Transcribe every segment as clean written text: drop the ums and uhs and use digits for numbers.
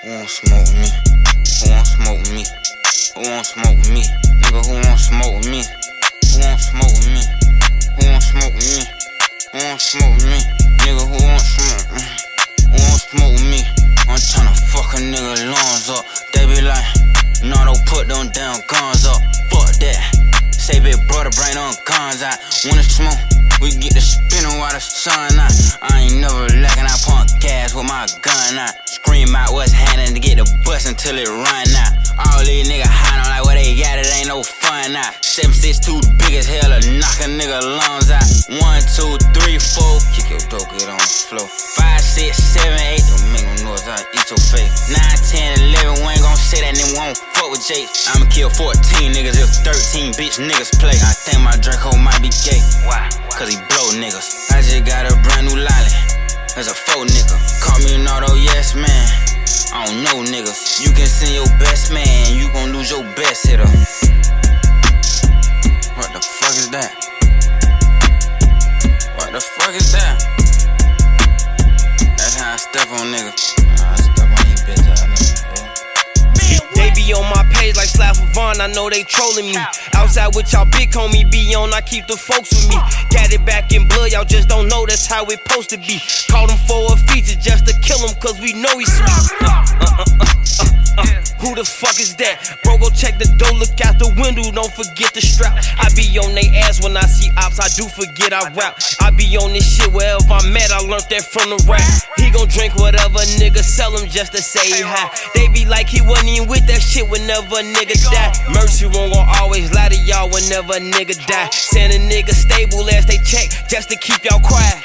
Who won't smoke with me? Who won't smoke with me? Who won't smoke with me? Nigga, who won't smoke with me? Who won't smoke with me? Who won't smoke with me? Who won't smoke with me? Nigga, who won't smoke with me? Who won't smoke with me? I'm tryna fuck a nigga lungs up. They be like, no, don't put them damn guns up. Fuck that. Say big brother, bring them guns out. When it's smoke, we get the spinning while the sun out. I ain't never lacking, I pump gas with my gun out. Scream out what's happening to get the bus until it run out. All these niggas hiding on like what they got, it ain't no fun out. 7'6", too big as hell to knock a nigga lungs out. 1, 2, 3, 4, kick your dope, get on the floor. 5, 6, 7, 8, don't make no noise, I'll eat your face. 9, 10, 11, we ain't gon' say that, then we won't fuck with Jake. I'ma kill 14 niggas if 13 bitch niggas play. I think my Draco might be gay. Why? Cause he blow niggas. I just got a brand new lolly. There's a faux nigga. Call me an auto yes man. I don't know niggas. You can send your best man, you gon' lose your best hitter. What the fuck is that? What the fuck is that? That's how I step on niggas. I step on these bitch ass niggas. They be on my page like Slap Vaughn, I know they trolling me. Outside with y'all big homie be on, I keep the folks with me. Got it back in blood, y'all just don't know that's how it supposed to be. Called him for a feature just to kill him cause we know he's sweet. Who the fuck is that? Bro, go check the door, look out the window, don't forget the strap. I be on they ass when I see ops, I do forget I rap. I be on this shit wherever I'm at, I learned that from the rap. He gon' drink whatever nigga sell him just to say hi. They be like he wasn't even with that shit whenever a nigga die. Mercy won't gon' always lie to y'all whenever a nigga die. Send a nigga stable as they check just to keep y'all quiet.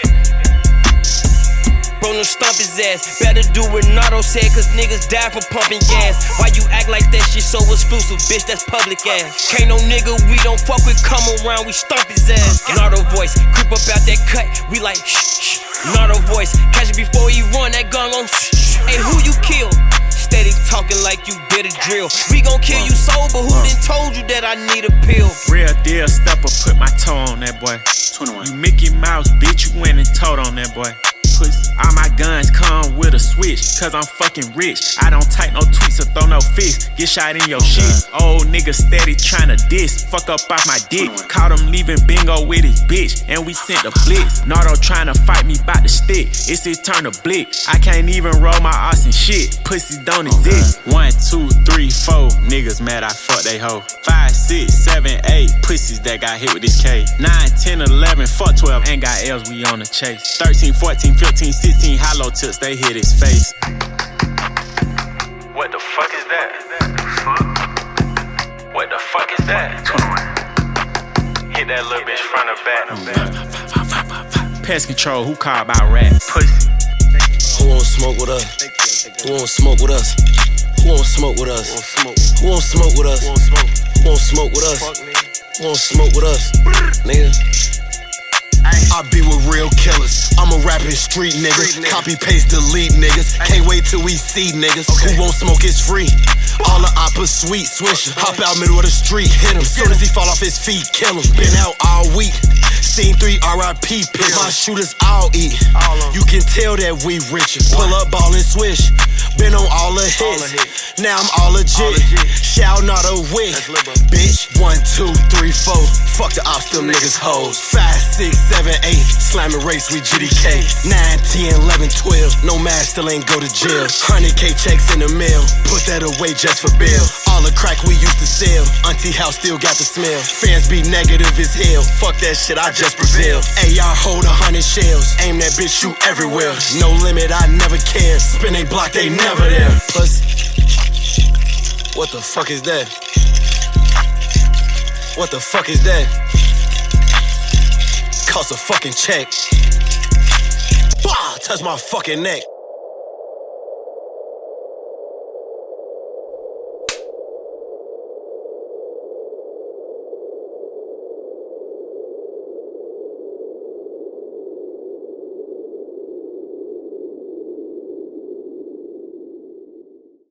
Bro, no stump his ass. Better do what Nardo said, cause niggas die from pumping gas. Why you act like that shit so exclusive, bitch? That's public ass. Can't no nigga we don't fuck with come around, we stump his ass. Nardo voice, creep up out that cut, we like shh, shh. Nardo voice, catch it before he run, that gun gon' shh, shh. Hey, who you kill? Steady talking like you did a drill. We gon' kill you sober, who done told you that I need a pill? Real deal stepper, put my toe on that boy. 21. You Mickey Mouse, bitch, you went and told on that boy. All my guns come with a switch, cause I'm fucking rich. I don't type no tweets or throw no fists, get shot in your shit. Old nigga steady tryna diss, fuck up off my dick. Caught him leaving bingo with his bitch, and we sent the blitz. Nardo tryna fight me bout the stick, it's his turn to blick. I can't even roll my ass and shit, pussy don't exist. 1, 2, 3, 4, niggas mad I fuck they hoe. 5, 6, 7, 8, pussies that got hit with this K. 9, 10, 11, fuck 12, ain't got L's, we on the chase. 13, 14, 15, 16, hollow tips, they hit his face. What the fuck is that? What the fuck is that? Hit that little bitch front or back. Pest control, who called about rap? Pussy. Who won't smoke with us? Who won't smoke with us? Who won't smoke with us? Who won't smoke with us? Who won't smoke with us? Who won't smoke with us? Nigga. I be with real killers. I'm a rapping street nigga. Copy, paste, delete niggas. Can't wait till we see niggas. Who won't smoke is free. All the oppas sweet swisher. Hop out middle of the street, hit him. Soon as he fall off his feet, kill him. Been out all week. Seen 3 RIP pills. My shooters all eat. You can tell that we richer. Pull up, ball and swish. Been on all the hits. Now I'm all legit. Shout not a wig. Bitch. 1, 2, 3, 4. Fuck the ops, them niggas hoes. 5, 6, 7, 8. Slamming race with GDK. 9, 10, 11, 12. No mask, still ain't go to jail. 100K checks in the mail. Put that away just for bill. All the crack we used to sell. Auntie house still got the smell. Fans be negative as hell. Fuck that shit, I just prevail. AR hold 100 shells. Aim that bitch, shoot everywhere. No limit, I never care. Spin a block, they never there. Pussy. What the fuck is that? What the fuck is that? Cost a fucking check. Bah! Touch my fucking neck.